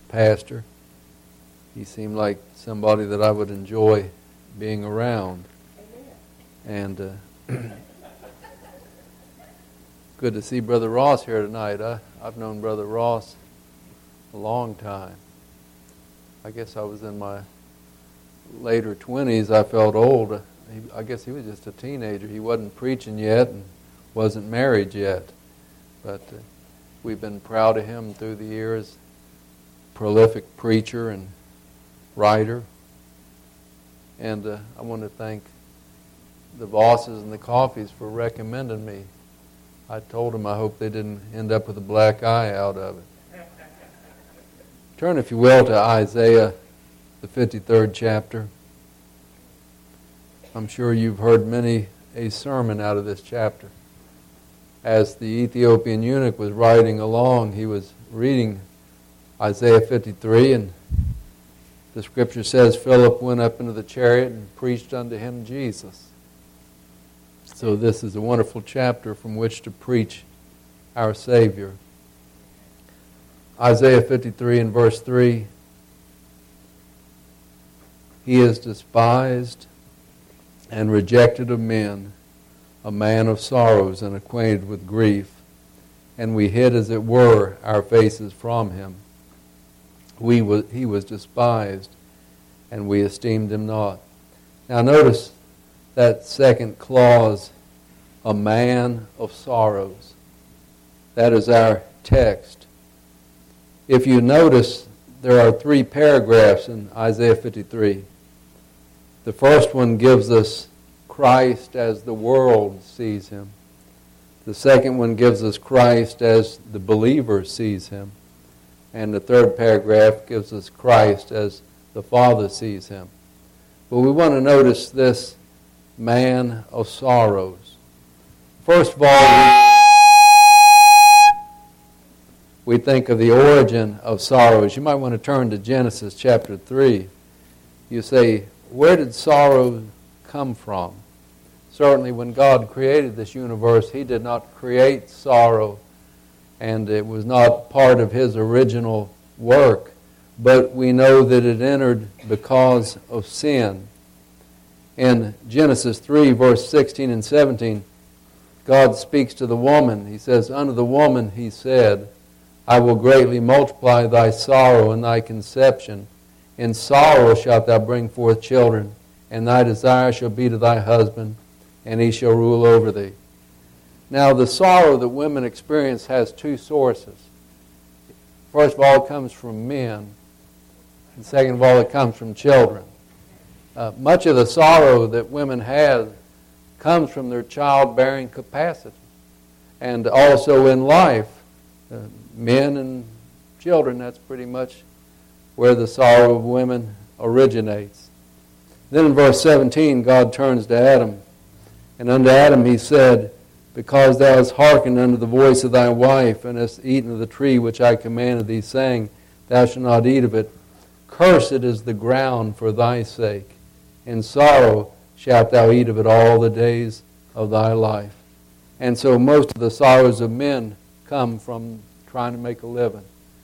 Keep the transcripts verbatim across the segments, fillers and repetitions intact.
pastor. He seemed like somebody that I would enjoy being around. And uh, good to see Brother Ross here tonight. I, I've known Brother Ross a long time. I guess I was in my later twenties. I felt old. He, I guess he was just a teenager. He wasn't preaching yet and wasn't married yet. But uh, we've been proud of him through the years. Prolific preacher and writer. And uh, I want to thank the Vosses and the Coffees for recommending me. I told them I hope they didn't end up with a black eye out of it. Turn, if you will, to Isaiah, the fifty-third chapter. I'm sure you've heard many a sermon out of this chapter. As the Ethiopian eunuch was riding along, he was reading Isaiah fifty-three, and the scripture says, Philip went up into the chariot and preached unto him Jesus. So this is a wonderful chapter from which to preach our Savior. Isaiah fifty-three and verse three, He is despised and rejected of men, a man of sorrows and acquainted with grief, and we hid, as it were, our faces from him. We was, he was despised, and we esteemed him not. Now notice that second clause, a man of sorrows. That is our text. If you notice, there are three paragraphs in Isaiah fifty-three. The first one gives us Christ as the world sees him. The second one gives us Christ as the believer sees him. And the third paragraph gives us Christ as the Father sees him. But we want to notice this man of sorrows. First of all, we, we think of the origin of sorrows. You might want to turn to Genesis chapter three. You say, where did sorrow come from? Certainly when God created this universe, He did not create sorrow, and it was not part of His original work. But we know that it entered because of sin. In Genesis three, verse sixteen and seventeen, God speaks to the woman. He says, unto the woman He said, I will greatly multiply thy sorrow and thy conception. In sorrow shalt thou bring forth children, and thy desire shall be to thy husband, and he shall rule over thee. Now, the sorrow that women experience has two sources. First of all, it comes from men. And second of all, it comes from children. Uh, much of the sorrow that women have comes from their childbearing capacity. And also in life, uh, men and children, that's pretty much where the sorrow of women originates. Then in verse seventeen, God turns to Adam. And unto Adam He said, because thou hast hearkened unto the voice of thy wife, and hast eaten of the tree which I commanded thee, saying, thou shalt not eat of it, cursed is the ground for thy sake. In sorrow shalt thou eat of it all the days of thy life. And so most of the sorrows of men come from trying to make a living.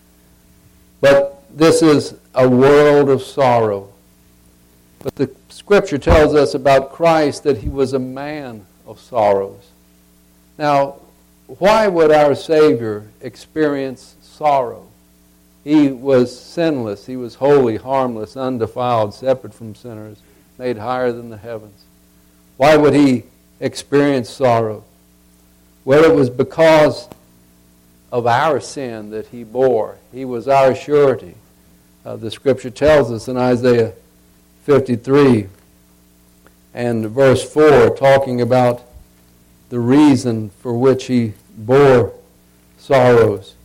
But this is a world of sorrow. But the Scripture tells us about Christ that He was a man of sorrows. Now, why would our Savior experience sorrow? He was sinless. He was holy, harmless, undefiled, separate from sinners, made higher than the heavens. Why would He experience sorrow? Well, it was because of our sin that He bore. He was our surety. Uh, the Scripture tells us in Isaiah fifty-three and verse four, talking about the reason for which He bore sorrows.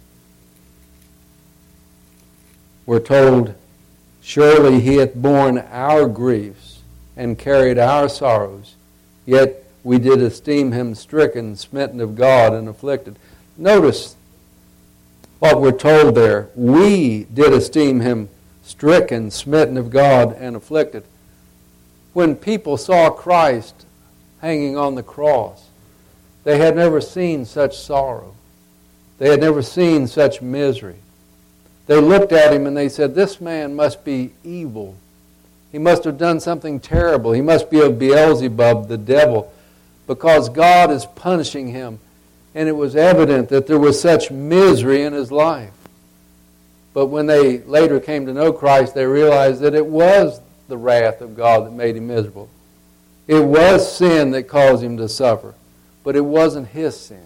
We're told, surely He hath borne our griefs and carried our sorrows, yet we did esteem Him stricken, smitten of God, and afflicted. Notice what we're told there. We did esteem Him stricken, smitten of God, and afflicted. When people saw Christ hanging on the cross, they had never seen such sorrow. They had never seen such misery. They looked at him and they said, this man must be evil. He must have done something terrible. He must be of Beelzebub, the devil, because God is punishing him. And it was evident that there was such misery in his life. But when they later came to know Christ, they realized that it was the wrath of God that made him miserable. It was sin that caused him to suffer. But it wasn't his sin.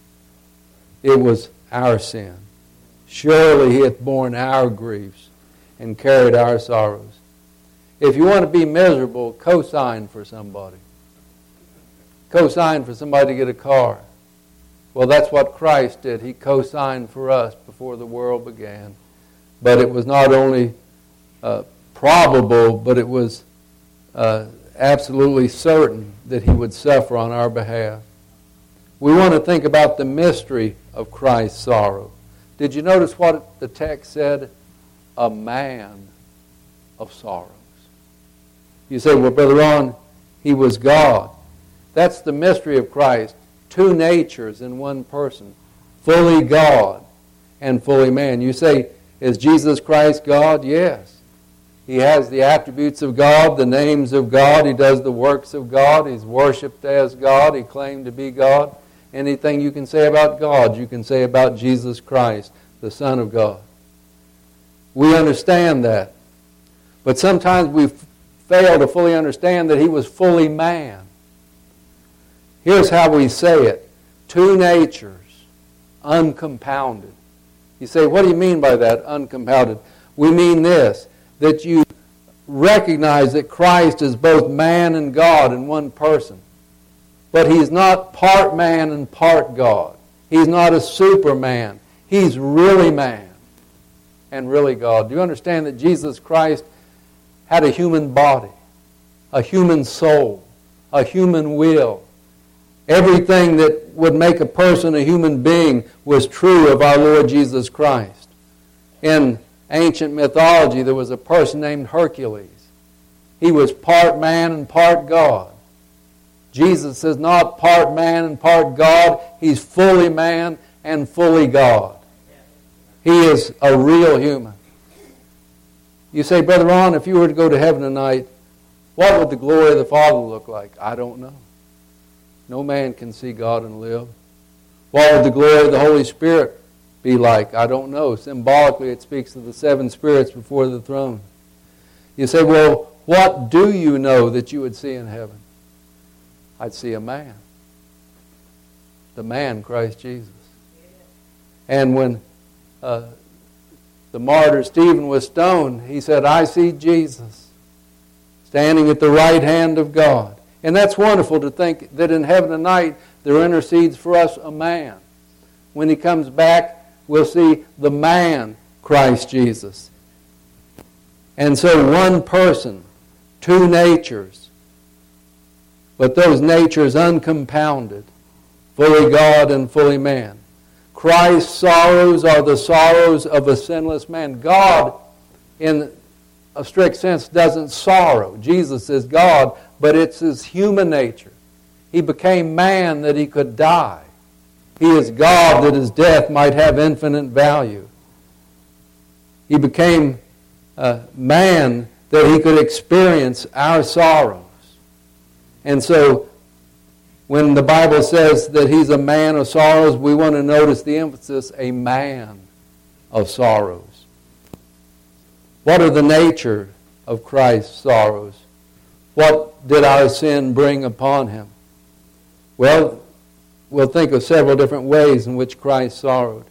It was our sin. Surely he hath borne our griefs and carried our sorrows. If you want to be miserable, co-sign for somebody. Co-sign for somebody to get a car. Well, that's what Christ did. He co-signed for us before the world began. But it was not only uh, probable, but it was uh, absolutely certain that he would suffer on our behalf. We want to think about the mystery of Christ's sorrow. Did you notice what the text said? A man of sorrows. You say, well, Brother Ron, he was God. That's the mystery of Christ. Two natures in one person. Fully God and fully man. You say, is Jesus Christ God? Yes. He has the attributes of God, the names of God. He does the works of God. He's worshipped as God. He claimed to be God. Anything you can say about God, you can say about Jesus Christ, the Son of God. We understand that. But sometimes we fail to fully understand that he was fully man. Here's how we say it. Two natures, uncompounded. You say, what do you mean by that, uncompounded? We mean this, that you recognize that Christ is both man and God in one person. But he's not part man and part God. He's not a superman. He's really man and really God. Do you understand that Jesus Christ had a human body, a human soul, a human will? Everything that would make a person a human being was true of our Lord Jesus Christ. In ancient mythology, there was a person named Hercules. He was part man and part God. Jesus is not part man and part God. He's fully man and fully God. He is a real human. You say, Brother Ron, if you were to go to heaven tonight, what would the glory of the Father look like? I don't know. No man can see God and live. What would the glory of the Holy Spirit be like? I don't know. Symbolically, it speaks of the seven spirits before the throne. You say, well, what do you know that you would see in heaven? I'd see a man. The man, Christ Jesus. And when uh, the martyr Stephen was stoned, he said, I see Jesus standing at the right hand of God. And that's wonderful to think that in heaven tonight there intercedes for us a man. When he comes back, we'll see the man, Christ Jesus. And so one person, two natures, but those natures uncompounded, fully God and fully man. Christ's sorrows are the sorrows of a sinless man. God, in a strict sense, doesn't sorrow. Jesus is God, but it's his human nature. He became man that he could die. He is God that his death might have infinite value. He became a man that he could experience our sorrows. And so when the Bible says that he's a man of sorrows, we want to notice the emphasis, a man of sorrows. What are the nature of Christ's sorrows? What did our sin bring upon him? Well, we'll think of several different ways in which Christ sorrowed.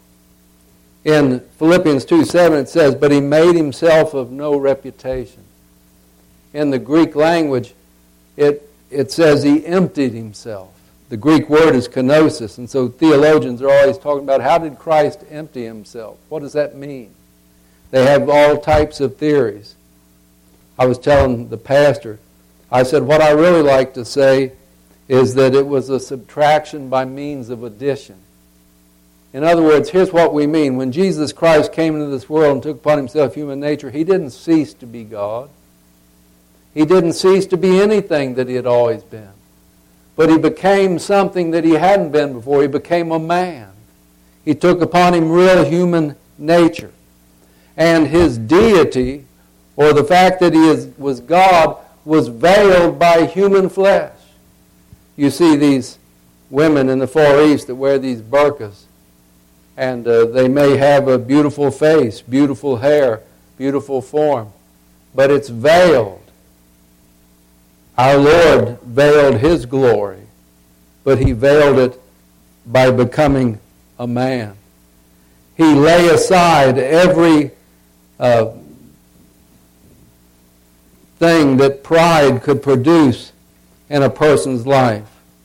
In Philippians two seven it says, but he made himself of no reputation. In the Greek language, it, it says he emptied himself. The Greek word is kenosis, and so theologians are always talking about how did Christ empty himself? What does that mean? They have all types of theories. I was telling the pastor, I said, what I really like to say is that it was a subtraction by means of addition. In other words, here's what we mean. When Jesus Christ came into this world and took upon himself human nature, he didn't cease to be God. He didn't cease to be anything that he had always been. But he became something that he hadn't been before. He became a man. He took upon him real human nature. and his deity, or the fact that he is, was God, was veiled by human flesh. You see these women in the Far East that wear these burqas, and uh, they may have a beautiful face, beautiful hair, beautiful form, but it's veiled. Our Lord veiled his glory, but he veiled it by becoming a man. He lay aside every uh, thing that pride could produce in a person's life.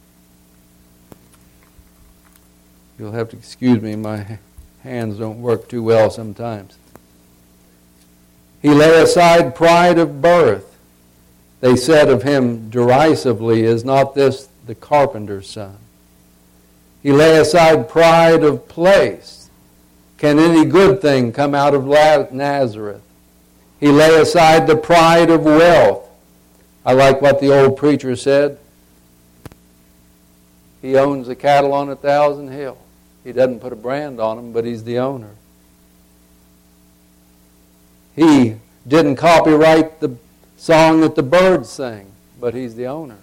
You'll have to excuse me, my hands don't work too well sometimes. He lay aside pride of birth. They said of him derisively, "Is not this the carpenter's son?" He lay aside pride of place. Can any good thing come out of Nazareth? He lay aside the pride of wealth. I like what the old preacher said. He owns the cattle on a thousand hills. He doesn't put a brand on them, but he's the owner. He didn't copyright the song that the birds sing, but he's the owner.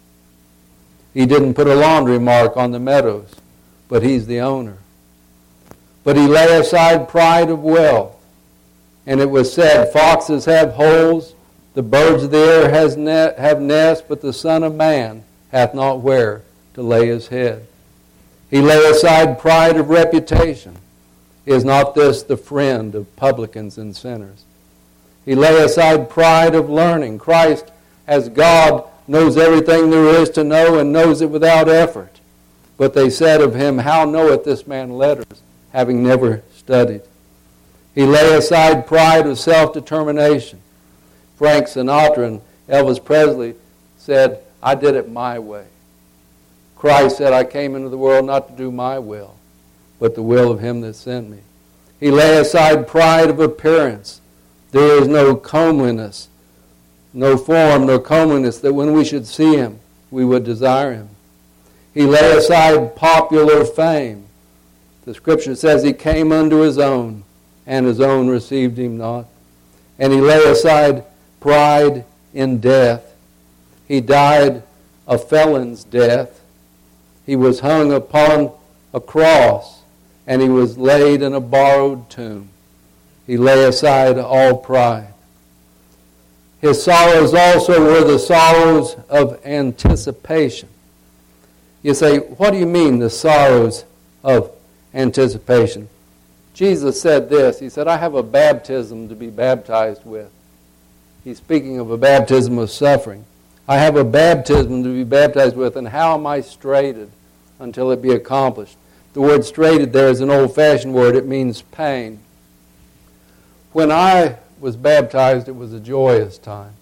He didn't put a laundry mark on the meadows, but he's the owner. But he lay aside pride of wealth. And it was said, foxes have holes, the birds of the air has ne- have nests, but the Son of Man hath not where to lay his head. He lay aside pride of reputation. Is not this the friend of publicans and sinners? He lay aside pride of learning. Christ, as God, knows everything there is to know and knows it without effort. But they said of him, "How knoweth this man letters, having never studied?" He lay aside pride of self-determination. Frank Sinatra and Elvis Presley said, "I did it my way." Christ said, "I came into the world not to do my will, but the will of him that sent me." He lay aside pride of appearance. There is no comeliness, no form, no comeliness, that when we should see him, we would desire him. He lay aside popular fame. The scripture says he came unto his own, and his own received him not. And he lay aside pride in death. He died a felon's death. He was hung upon a cross, and he was laid in a borrowed tomb. He lay aside all pride. His sorrows also were the sorrows of anticipation. You say, what do you mean, the sorrows of anticipation? Jesus said this. He said, "I have a baptism to be baptized with." He's speaking of a baptism of suffering. "I have a baptism to be baptized with, and how am I straitened until it be accomplished?" The word straitened there is an old-fashioned word. It means pain. When I was baptized, it was a joyous time.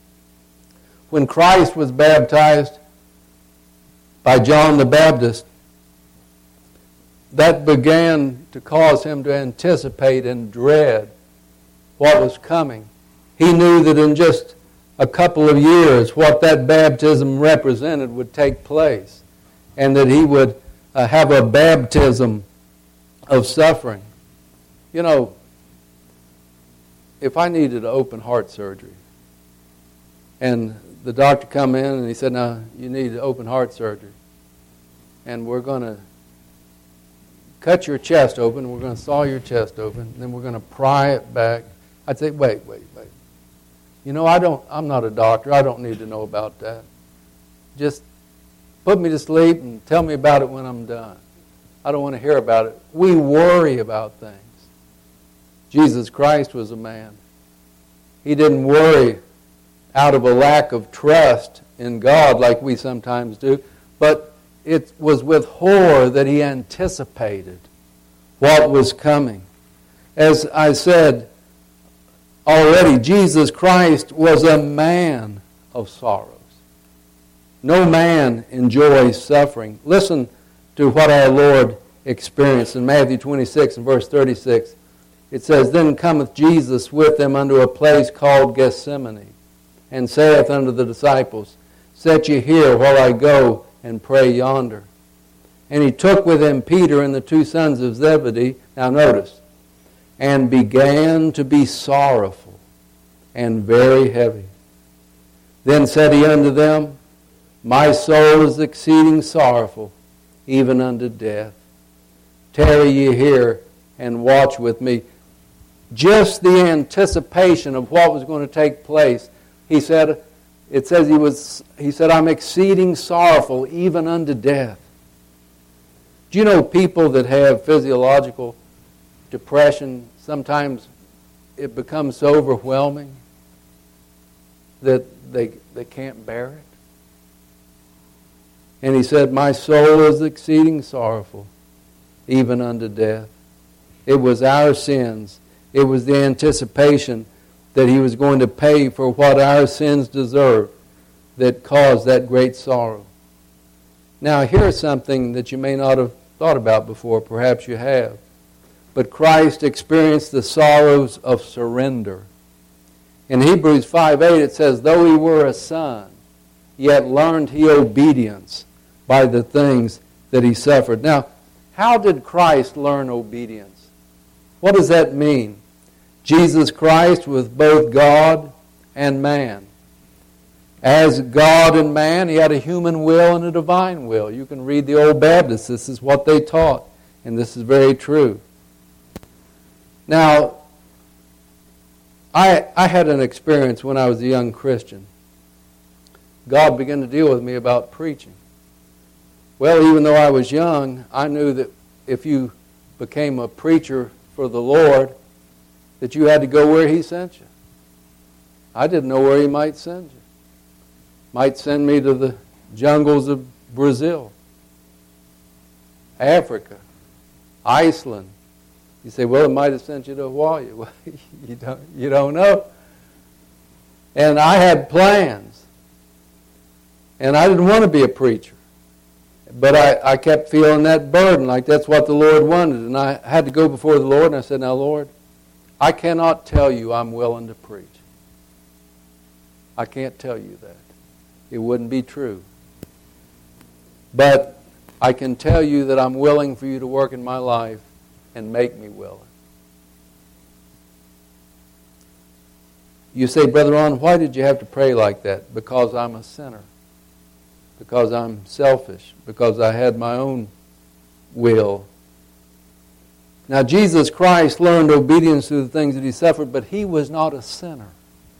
When Christ was baptized by John the Baptist, that began to cause him to anticipate and dread what was coming. He knew that in just a couple of years, what that baptism represented would take place, and that he would uh, have a baptism of suffering. You know, if I needed open heart surgery, and the doctor come in and he said, "Now, you need open heart surgery, and we're going to cut your chest open, we're going to saw your chest open, and then we're going to pry it back," I'd say, wait, wait, wait. You know, I don't, I'm not a doctor. I don't need to know about that. Just put me to sleep and tell me about it when I'm done. I don't want to hear about it. We worry about things. Jesus Christ was a man. He didn't worry out of a lack of trust in God like we sometimes do, but it was with horror that he anticipated what was coming. As I said already, Jesus Christ was a man of sorrows. No man enjoys suffering. Listen to what our Lord experienced in Matthew twenty-six and verse thirty-six. It says, "Then cometh Jesus with them unto a place called Gethsemane, and saith unto the disciples, Set ye here while I go and pray yonder. And he took with him Peter and the two sons of Zebedee." Now notice, and began to be sorrowful and very heavy. Then said he unto them, My soul is exceeding sorrowful, even unto death. Tarry ye here and watch with me. Just the anticipation of what was going to take place. He said, it says he was, he said, I'm exceeding sorrowful, even unto death. Do you know people that have physiological depression, sometimes it becomes so overwhelming that they, they can't bear it? And he said, my soul is exceeding sorrowful, even unto death. It was our sins. It was the anticipation that he was going to pay for what our sins deserved that caused that great sorrow. Now, here's something that you may not have thought about before. Perhaps you have. But Christ experienced the sorrows of surrender. In Hebrews five eight it says, though he were a son, yet learned he obedience by the things that he suffered. Now, how did Christ learn obedience? What does that mean? Jesus Christ was both God and man. As God and man, he had a human will and a divine will. You can read the Old Baptists. This is what they taught, and this is very true. Now, I, I had an experience when I was a young Christian. God began to deal with me about preaching. Well, even though I was young, I knew that if you became a preacher for the Lord, that you had to go where he sent you. I didn't know where he might send you. Might send me to the jungles of Brazil, Africa, Iceland. You say, well, it might have sent you to Hawaii. Well, you don't, you don't know. And I had plans. And I didn't want to be a preacher. But I, I kept feeling that burden, like that's what the Lord wanted. And I had to go before the Lord, and I said, now, Lord, I cannot tell you I'm willing to preach. I can't tell you that. It wouldn't be true. But I can tell you that I'm willing for you to work in my life and make me willing. You say, Brother Ron, why did you have to pray like that? Because I'm a sinner. Because I'm selfish. Because I had my own will. Now, Jesus Christ learned obedience through the things that he suffered, but he was not a sinner.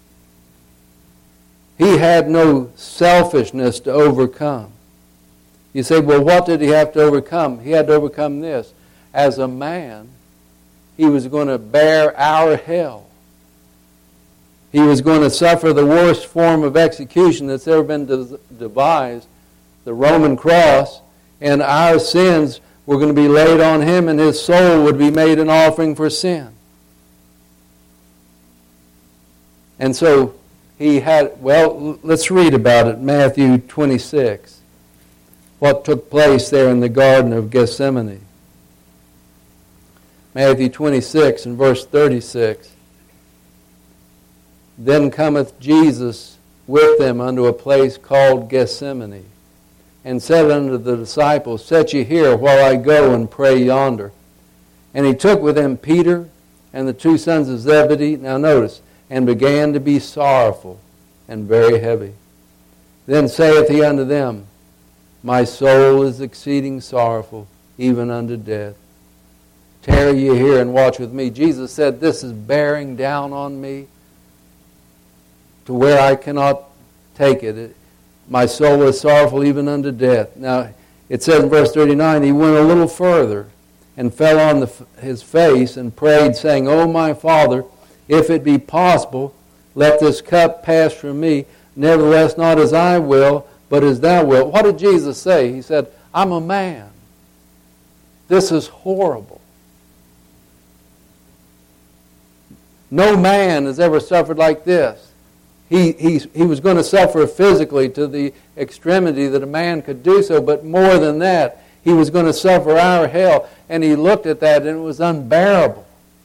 He had no selfishness to overcome. You say, well, what did he have to overcome? He had to overcome this. As a man, he was going to bear our hell. He was going to suffer the worst form of execution that's ever been de- devised, the Roman cross, and our sins were going to be laid on him, and his soul would be made an offering for sin. And so he had, well, let's read about it, Matthew twenty-six, what took place there in the Garden of Gethsemane. Matthew twenty-six and verse thirty-six. Then cometh Jesus with them unto a place called Gethsemane, and said unto the disciples, set ye here while I go and pray yonder. And he took with him Peter and the two sons of Zebedee, now notice, and began to be sorrowful and very heavy. Then saith he unto them, my soul is exceeding sorrowful, even unto death. Tarry ye here and watch with me. Jesus said, this is bearing down on me to where I cannot take it. it my soul is sorrowful even unto death. Now, it says in verse thirty-nine, he went a little further and fell on the, his face and prayed, saying, O my Father, if it be possible, let this cup pass from me. Nevertheless, not as I will, but as thou wilt. What did Jesus say? He said, I'm a man. This is horrible. No man has ever suffered like this. He, he, he was going to suffer physically to the extremity that a man could do so, but more than that, he was going to suffer our hell. And he looked at that and it was unbearable.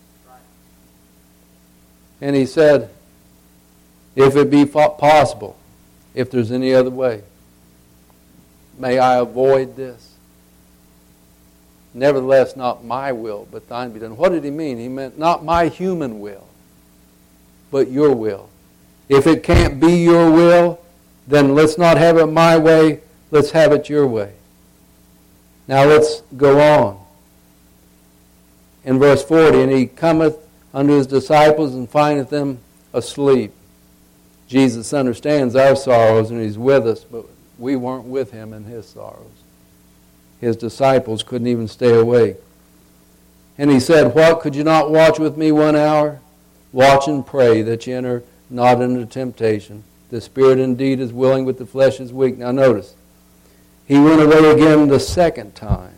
And he said, if it be possible, if there's any other way, may I avoid this. Nevertheless, not my will, but thine be done. What did he mean? He meant not my human will, but your will. If it can't be your will, then let's not have it my way, let's have it your way. Now let's go on. In verse forty, and he cometh unto his disciples and findeth them asleep. Jesus understands our sorrows and he's with us, but we weren't with him in his sorrows. His disciples couldn't even stay awake. And he said, what, could you not watch with me one hour? Watch and pray that you enter not into temptation. The spirit indeed is willing, but the flesh is weak. Now notice, he went away again the second time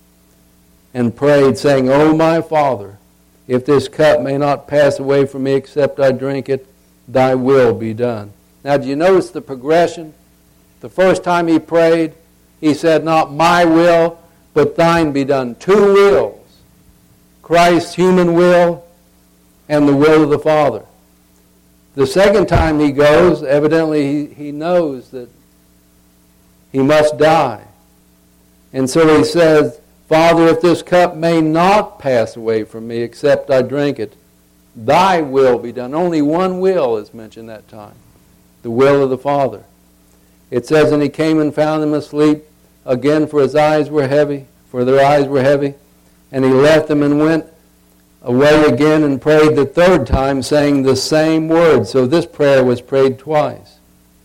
and prayed, saying, O my Father, if this cup may not pass away from me except I drink it, thy will be done. Now do you notice the progression? The first time he prayed, he said, not my will, but thine be done. Two wills. Christ's human will and the will of the Father. The second time he goes, evidently he, he knows that he must die. And so he says, Father, if this cup may not pass away from me except I drink it, thy will be done. Only one will is mentioned that time. The will of the Father. It says, and he came and found them asleep again, for his eyes were heavy, for their eyes were heavy. And he left them and went away again and prayed the third time, saying the same word. So this prayer was prayed twice.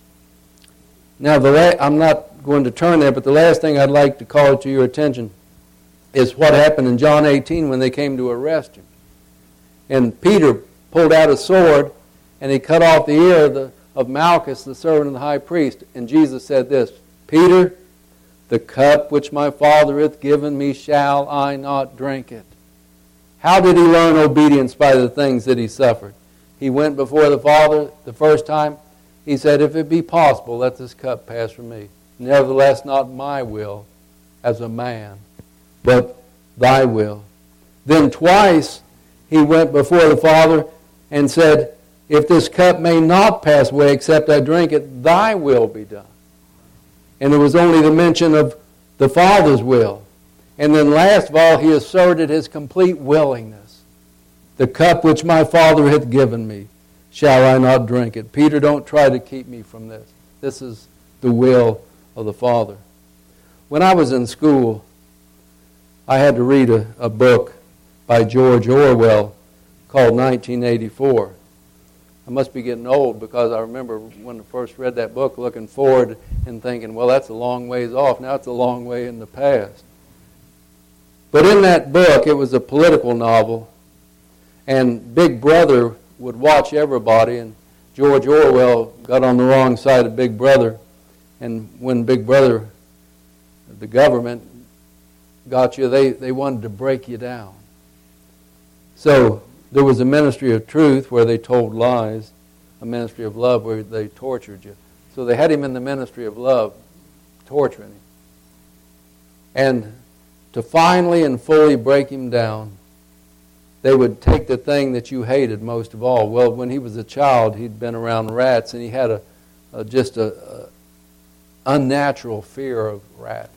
Now, the la- I'm not going to turn there, but the last thing I'd like to call to your attention is what happened in John eighteen when they came to arrest him. And Peter pulled out a sword, and he cut off the ear of, the, of Malchus, the servant of the high priest. And Jesus said this, Peter, the cup which my Father hath given me, shall I not drink it? How did he learn obedience? By the things that he suffered. He went before the Father the first time. He said, if it be possible, let this cup pass from me. Nevertheless, not my will as a man, but thy will. Then twice he went before the Father and said, if this cup may not pass away except I drink it, thy will be done. And it was only the mention of the Father's will. And then last of all, he asserted his complete willingness. The cup which my Father hath given me, shall I not drink it? Peter, don't try to keep me from this. This is the will of the Father. When I was in school, I had to read a, a book by George Orwell called nineteen eighty-four. I must be getting old because I remember when I first read that book looking forward and thinking, well, that's a long ways off. Now it's a long way in the past. But in that book, it was a political novel, and Big Brother would watch everybody, and George Orwell got on the wrong side of Big Brother, and when Big Brother, the government, got you, they, they wanted to break you down. So there was a ministry of truth where they told lies, a ministry of love where they tortured you. So they had him in the ministry of love, torturing him. And to finally and fully break him down, they would take the thing that you hated most of all. Well, when he was a child, he'd been around rats, and he had a, a just a, a unnatural fear of rats.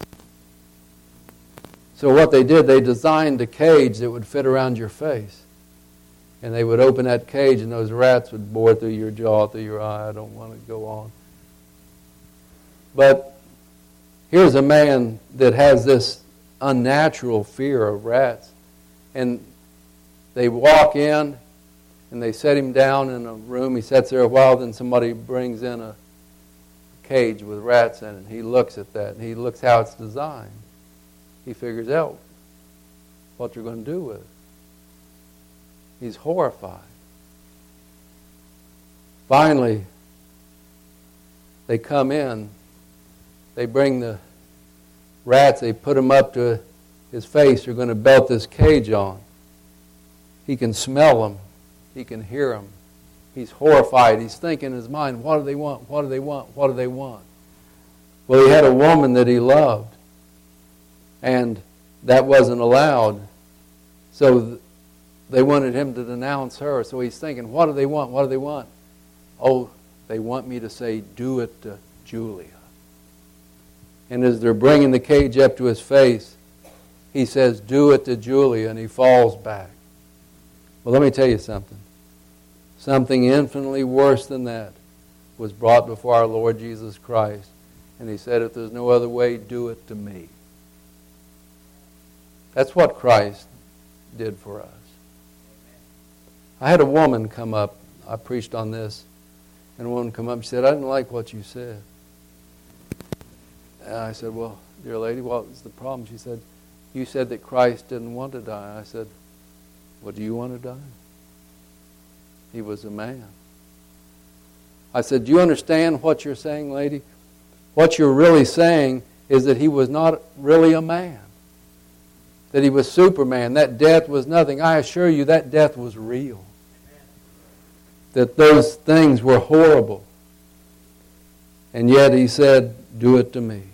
So what they did, they designed a cage that would fit around your face. And they would open that cage, and those rats would bore through your jaw, through your eye. I don't want to go on. But here's a man that has this unnatural fear of rats. And they walk in, and they set him down in a room. He sits there a while, then somebody brings in a cage with rats in it. And he looks at that, and he looks how it's designed. He figures out what you're going to do with it. He's horrified. Finally, they come in. They bring the rats. They put them up to his face. They're going to belt this cage on. He can smell them. He can hear them. He's horrified. He's thinking in his mind, what do they want? What do they want? What do they want? Well, he had a woman that he loved. And that wasn't allowed. So they wanted him to denounce her. So he's thinking, what do they want? What do they want? Oh, they want me to say, do it to Julia. And as they're bringing the cage up to his face, he says, do it to Julia, and he falls back. Well, let me tell you something. Something infinitely worse than that was brought before our Lord Jesus Christ. And he said, if there's no other way, do it to me. That's what Christ did for us. I had a woman come up. I preached on this. And a woman come up and she said, I didn't like what you said. And I said, well, dear lady, what was the problem? She said, you said that Christ didn't want to die. I said, well, do you want to die? He was a man. I said, do you understand what you're saying, lady? What you're really saying is that he was not really a man. That he was Superman. That death was nothing. I assure you that death was real. That those things were horrible. And yet he said, do it to me.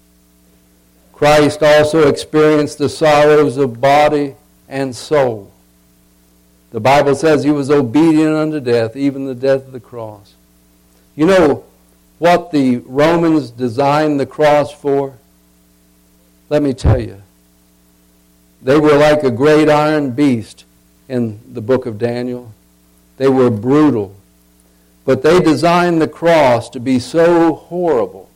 Christ also experienced the sorrows of body and soul. The Bible says he was obedient unto death, even the death of the cross. You know what the Romans designed the cross for? Let me tell you. They were like a great iron beast in the book of Daniel. They were brutal. But they designed the cross to be so horrible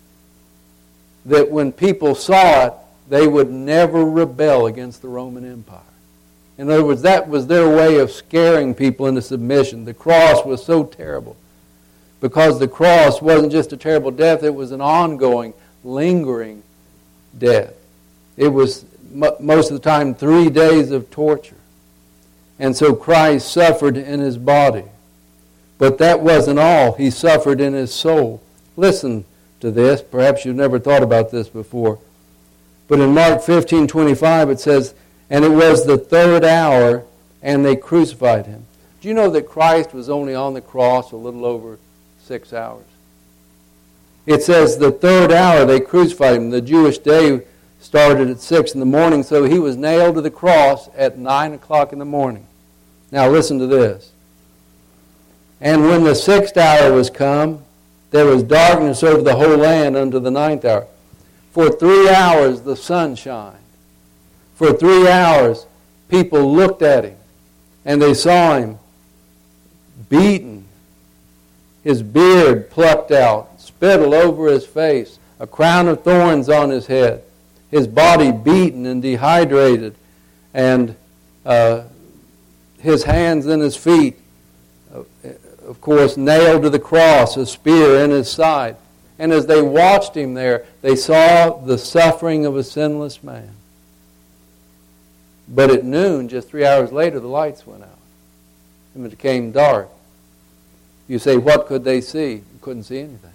that when people saw it, they would never rebel against the Roman Empire. In other words, that was their way of scaring people into submission. The cross was so terrible. Because the cross wasn't just a terrible death, it was an ongoing, lingering death. It was most of the time three days of torture. And so Christ suffered in his body. But that wasn't all. He suffered in his soul. Listen to this. Perhaps you've never thought about this before. But in Mark fifteen twenty-five it says, and it was the third hour, and they crucified him. Do you know that Christ was only on the cross a little over six hours? It says the third hour they crucified him. The Jewish day started at six in the morning, so he was nailed to the cross at nine o'clock in the morning. Now listen to this. And when the sixth hour was come, there was darkness over the whole land unto the ninth hour. For three hours the sun shined. For three hours people looked at him, and they saw him beaten, his beard plucked out, spittle over his face, a crown of thorns on his head, his body beaten and dehydrated, and uh, his hands and his feet, uh, of course, nailed to the cross, a spear in his side. And as they watched him there, they saw the suffering of a sinless man. But at noon, just three hours later, the lights went out. And it became dark. You say, what could they see? You couldn't see anything.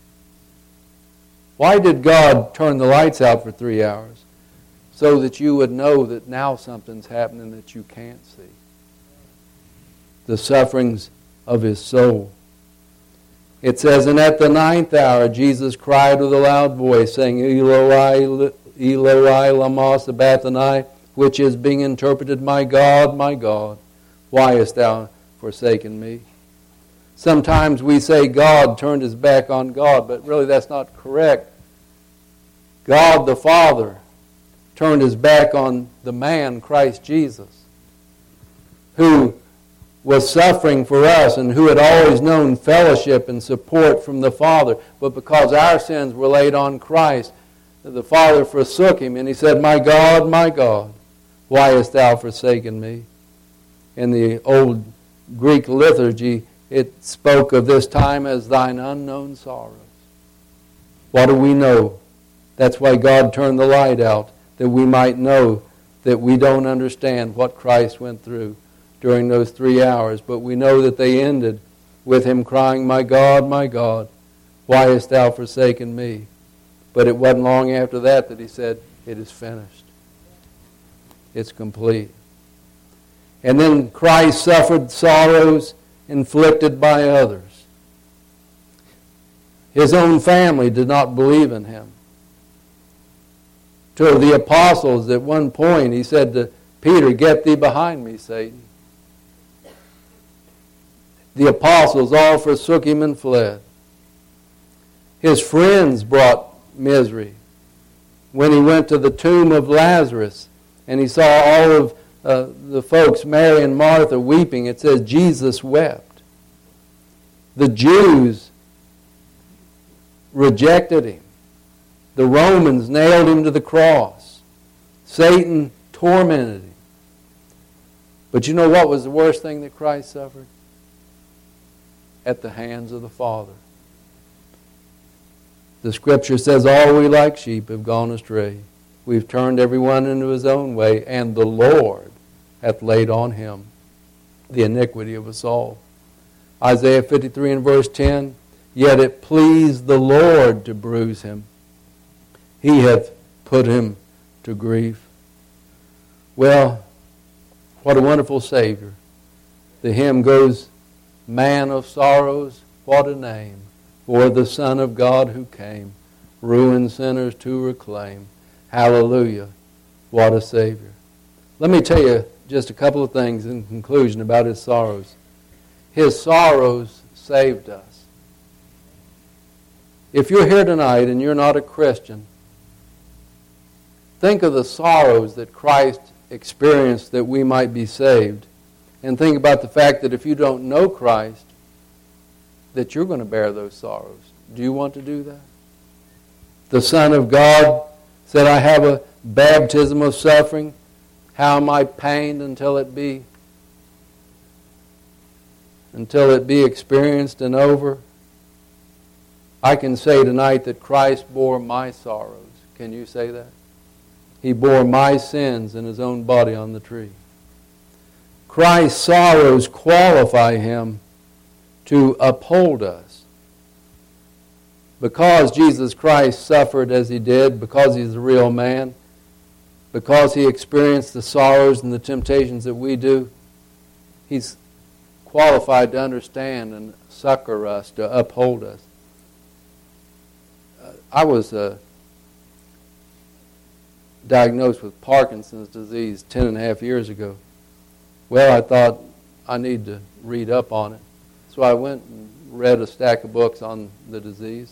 Why did God turn the lights out for three hours? So that you would know that now something's happening that you can't see. The sufferings of his soul. It says, and at the ninth hour Jesus cried with a loud voice, saying, Eloi, Eloi, lama sabachthani, which is being interpreted, my God, my God, why hast thou forsaken me? Sometimes we say God turned his back on God, but really that's not correct. God the Father turned his back on the man, Christ Jesus, who was suffering for us and who had always known fellowship and support from the Father. But because our sins were laid on Christ, the Father forsook him, and he said, my God, my God, why hast thou forsaken me? In the old Greek liturgy, it spoke of this time as thine unknown sorrows. What do we know? That's why God turned the light out, that we might know that we don't understand what Christ went through during those three hours. But we know that they ended with him crying, my God, my God, why hast thou forsaken me? But it wasn't long after that that he said, it is finished. It's complete. And then Christ suffered sorrows inflicted by others. His own family did not believe in him. To the apostles, at one point, he said to Peter, get thee behind me, Satan. The apostles all forsook him and fled. His friends brought misery. when he went to the tomb of Lazarus and he saw all of uh, the folks, Mary and Martha, weeping, it says Jesus wept. The Jews rejected him. The Romans nailed him to the cross. Satan tormented him. But you know what was the worst thing that Christ suffered? At the hands of the Father. The Scripture says, all we like sheep have gone astray. We've turned everyone into his own way, and the Lord hath laid on him the iniquity of us all. Isaiah fifty-three and verse ten, yet it pleased the Lord to bruise him. He hath put him to grief. Well, what a wonderful Savior. The hymn goes, Man of sorrows, what a name, for the Son of God who came, ruined sinners to reclaim. Hallelujah, what a Savior. Let me tell you just a couple of things in conclusion about his sorrows. His sorrows saved us. If you're here tonight and you're not a Christian, think of the sorrows that Christ experienced that we might be saved. And think about the fact that if you don't know Christ, that you're going to bear those sorrows. Do you want to do that? The Son of God said, I have a baptism of suffering. How am I pained until it be until it be experienced and over? I can say tonight that Christ bore my sorrows. Can you say that? He bore my sins in his own body on the tree. Christ's sorrows qualify him to uphold us. Because Jesus Christ suffered as he did, because he's a real man, because he experienced the sorrows and the temptations that we do, he's qualified to understand and succor us, to uphold us. Uh, I was uh, diagnosed with Parkinson's disease ten and a half years ago. Well, I thought I need to read up on it. So I went and read a stack of books on the disease.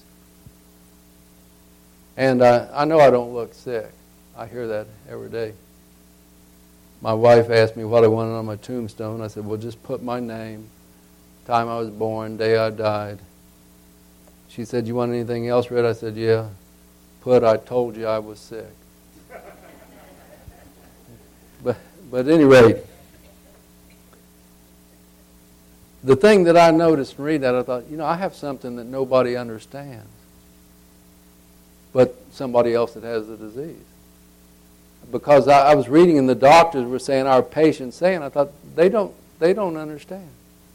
And I, I know I don't look sick. I hear that every day. My wife asked me what I wanted on my tombstone. I said, well, just put my name, time I was born, day I died. She said, you want anything else read? I said, yeah. Put, I told you I was sick. But, but at any rate, the thing that I noticed in reading that, I thought, you know, I have something that nobody understands, but somebody else that has the disease. Because I, I was reading and the doctors were saying, our patients saying, I thought, they don't, they don't understand.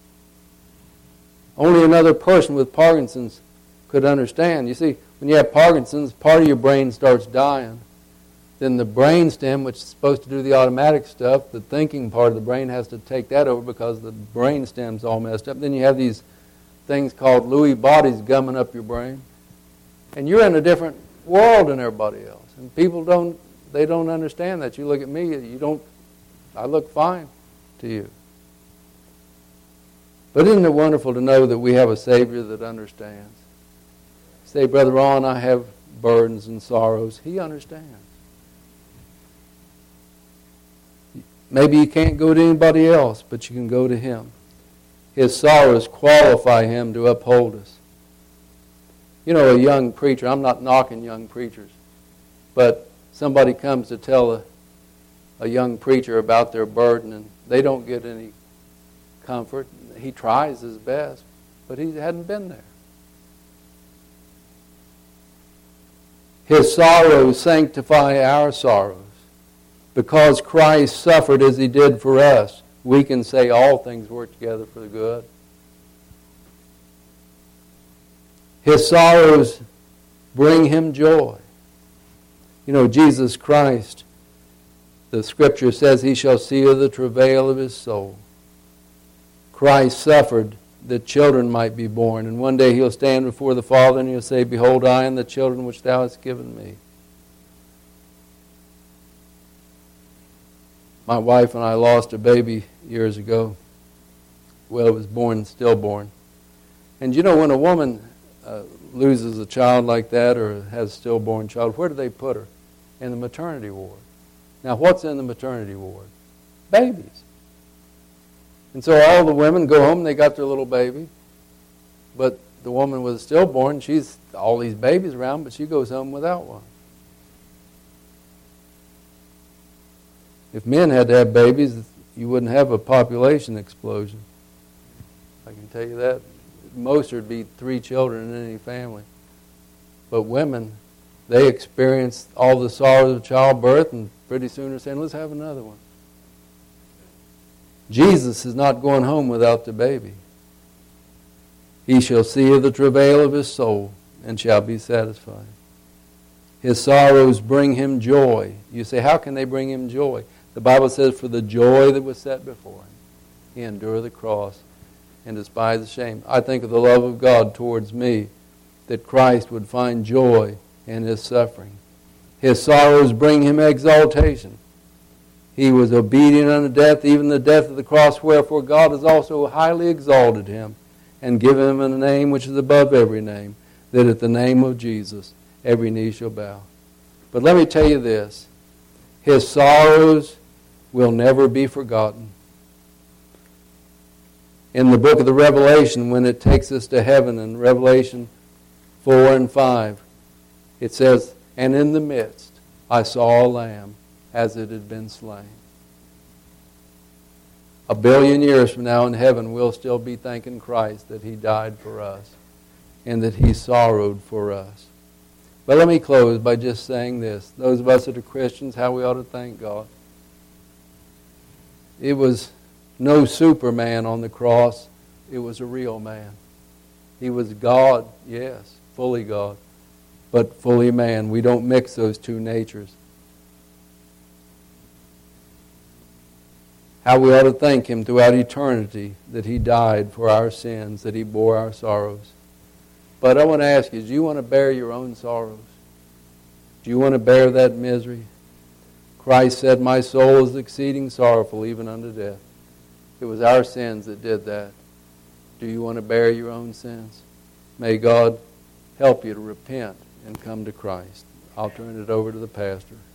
Only another person with Parkinson's could understand. You see, when you have Parkinson's, part of your brain starts dying. Then the brainstem, which is supposed to do the automatic stuff, the thinking part of the brain has to take that over because the brainstem's all messed up. Then you have these things called Lewy bodies gumming up your brain. And you're in a different world than everybody else. And people don't, they don't understand that. You look at me, you don't, I look fine to you. But isn't it wonderful to know that we have a Savior that understands? Say, Brother Ron, I have burdens and sorrows. He understands. Maybe you can't go to anybody else, but you can go to him. His sorrows qualify him to uphold us. You know, a young preacher, I'm not knocking young preachers, but somebody comes to tell a, a young preacher about their burden and they don't get any comfort. He tries his best, but he hadn't been there. His sorrows sanctify our sorrows. Because Christ suffered as he did for us, we can say all things work together for the good. His sorrows bring him joy. You know, Jesus Christ, the Scripture says, he shall see of the travail of his soul. Christ suffered that children might be born, and one day he'll stand before the Father and he'll say, behold, I and the children which thou hast given me. My wife and I lost a baby years ago. Well, it was born, stillborn. And you know, when a woman uh, loses a child like that or has a stillborn child, where do they put her? in the maternity ward. Now, what's in the maternity ward? Babies. And so all the women go home, they got their little baby. But the woman with a stillborn, she's all these babies around, but she goes home without one. If men had to have babies, you wouldn't have a population explosion. I can tell you that. Most would be three children in any family. But women, they experience all the sorrows of childbirth, and pretty soon they're saying, let's have another one. Jesus is not going home without the baby. He shall see of the travail of his soul and shall be satisfied. His sorrows bring him joy. You say, how can they bring him joy? The Bible says, for the joy that was set before him, he endured the cross and despised the shame. I think of the love of God towards me, that Christ would find joy in his suffering. His sorrows bring him exaltation. He was obedient unto death, even the death of the cross, wherefore God has also highly exalted him and given him a name which is above every name, that at the name of Jesus every knee shall bow. But let me tell you this, his sorrows will never be forgotten. In the book of the Revelation, when it takes us to heaven in Revelation four and five, it says, and in the midst I saw a lamb as it had been slain. A billion years from now in heaven, we'll still be thanking Christ that he died for us and that he sorrowed for us. But let me close by just saying this. Those of us that are Christians, how we ought to thank God. It was no Superman on the cross. It was a real man. He was God, yes, fully God, but fully man. We don't mix those two natures. How we ought to thank him throughout eternity that he died for our sins, that he bore our sorrows. But I want to ask you, do you want to bear your own sorrows? Do you want to bear that misery? Christ said, my soul is exceeding sorrowful, even unto death. It was our sins that did that. Do you want to bear your own sins? May God help you to repent and come to Christ. I'll turn it over to the pastor.